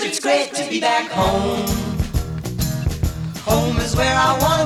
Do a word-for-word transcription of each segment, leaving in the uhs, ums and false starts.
but it's great to be back home. Home is where I wanna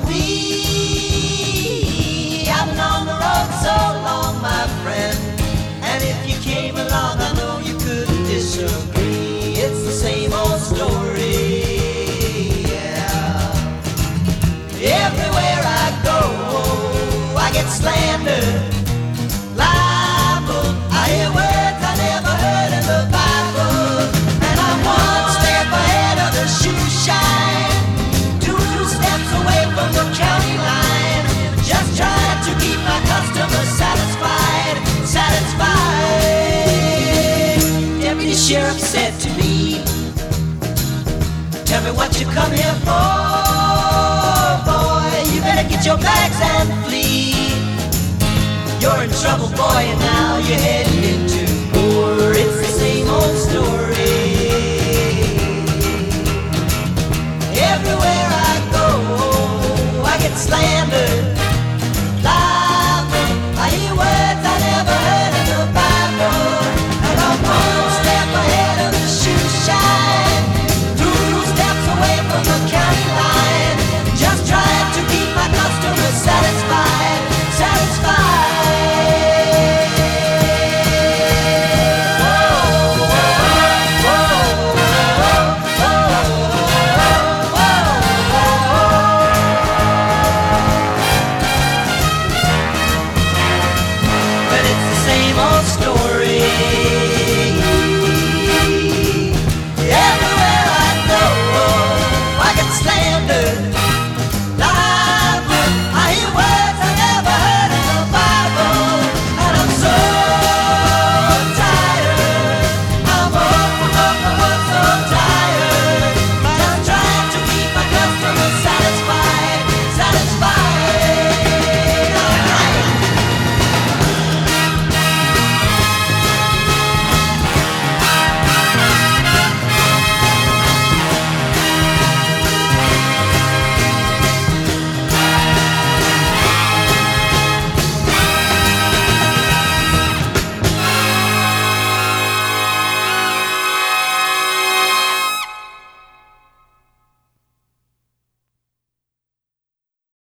be. I've been on the road so long, my friend, and if you came along, I know you couldn't disagree. It's the same old story, yeah. Everywhere I go, I get slandered, libel. I hear words I never heard in the Bible, and I'm one step ahead of the shoe shine, two steps away from the county line, just trying to keep my customers satisfied, satisfied. Deputy Sheriff said to me, tell me what you come here for, boy. You better get your bags and flee. You're in trouble, boy, and now you're heading into